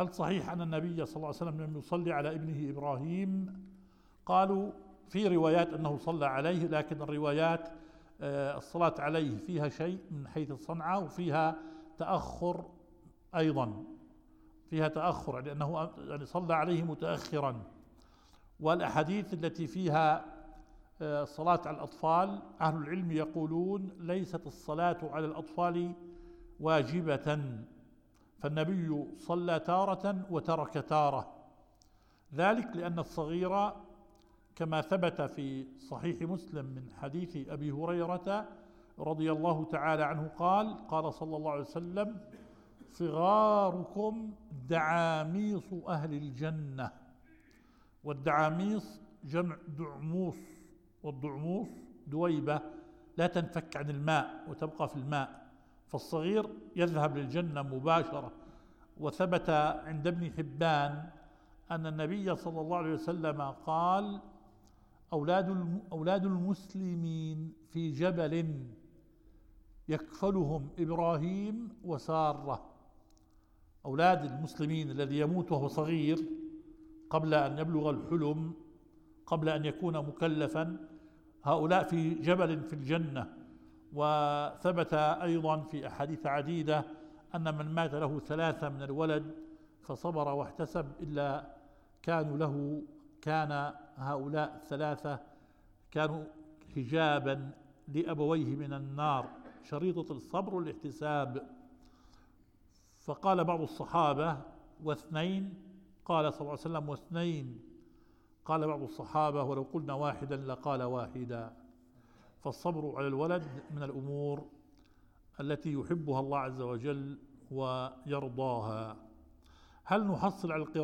هل صحيح أن النبي صلى الله عليه وسلم لم يصلي على ابنه إبراهيم؟ قالوا في روايات أنه صلى عليه، لكن الروايات الصلاة عليه فيها شيء من حيث الصنعة وفيها تأخر أيضا، فيها تأخر لأنه يعني صلى عليه متأخرا. والأحاديث التي فيها الصلاة على الأطفال أهل العلم يقولون ليست الصلاة على الأطفال واجبة، فالنبي صلى تارة وترك تارة، ذلك لأن الصغير كما ثبت في صحيح مسلم من حديث أبي هريرة رضي الله تعالى عنه قال صلى الله عليه وسلم: صغاركم دعاميص أهل الجنة. والدعاميص جمع دعموس، والدعموس دويبة لا تنفك عن الماء وتبقى في الماء، فالصغير يذهب للجنة مباشرة. وثبت عند ابن حبان أن النبي صلى الله عليه وسلم قال: أولاد المسلمين في جبل يكفلهم إبراهيم وسارة. أولاد المسلمين الذي يموت وهو صغير قبل أن يبلغ الحلم، قبل أن يكون مكلفا، هؤلاء في جبل في الجنة. وثبت أيضا في أحاديث عديدة أن من مات له 3 من الولد فصبر واحتسب إلا كان هؤلاء 3 كانوا حجابا لأبويه من النار، شريطة الصبر والاحتساب. فقال بعض الصحابة: واثنين، قال صلى الله عليه وسلم: واثنين. قال بعض الصحابة: ولو قلنا واحدا لقال واحدا. فالصبر على الولد من الأمور التي يحبها الله عز وجل ويرضاها. هل نحصل على القراءة